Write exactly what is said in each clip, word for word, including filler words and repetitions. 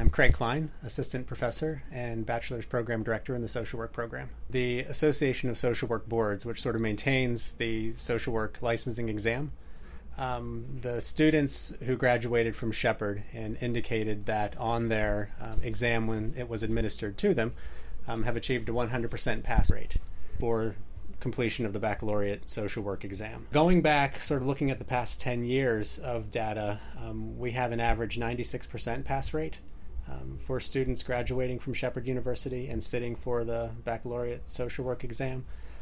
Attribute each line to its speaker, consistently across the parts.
Speaker 1: I'm Craig Klein, Assistant Professor and Bachelor's Program Director in the Social Work Program. The Association of Social Work Boards, which sort of maintains the social work licensing exam, um, the students who graduated from Shepherd and indicated that on their um, exam when it was administered to them um, have achieved a one hundred percent pass rate for completion of the baccalaureate social work exam. Going back, sort of looking at the past ten years of data, um, we have an average ninety-six percent pass rate um, for students graduating from Shepherd University and sitting for the baccalaureate social work exam.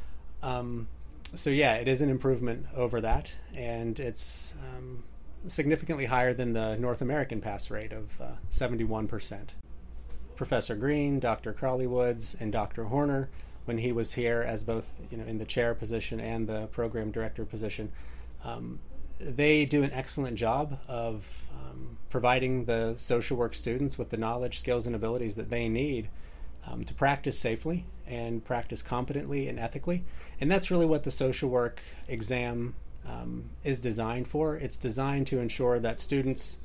Speaker 1: Um, so yeah, it is an improvement over that, and it's um, significantly higher than the North American pass rate of uh, seventy-one percent. Professor Green, Doctor Crawley Woods, and Doctor Horner, when he was here as both, you know, in the chair position and the program director position, um, they do an excellent job of um, providing the social work students with the knowledge, skills, and abilities that they need um, to practice safely and practice competently and ethically. And that's really what the social work exam um, is designed for. It's designed to ensure that students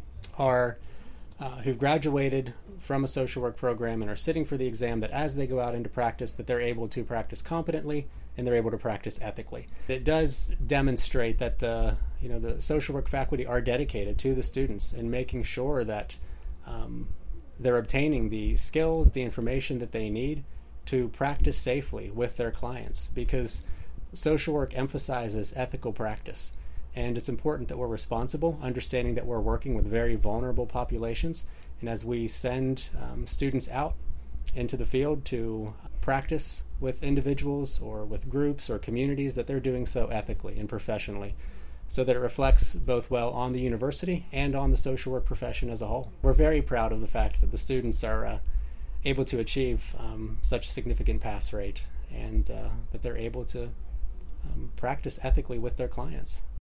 Speaker 1: are Uh, who've graduated from a social work program and are sitting for the exam, that as they go out into practice, that they're able to practice competently and they're able to practice ethically. It does demonstrate that the you know the social work faculty are dedicated to the students and making sure that um, they're obtaining the skills, the information that they need to practice safely with their clients, because social work emphasizes ethical practice. And it's important that we're responsible, understanding that we're working with very vulnerable populations. And as we send um, students out into the field to practice with individuals or with groups or communities, that they're doing so ethically and professionally, so that it reflects both well on the university and on the social work profession as a whole. We're very proud of the fact that the students are uh, able to achieve um, such a significant pass rate, and uh, that they're able to um, practice ethically with their clients.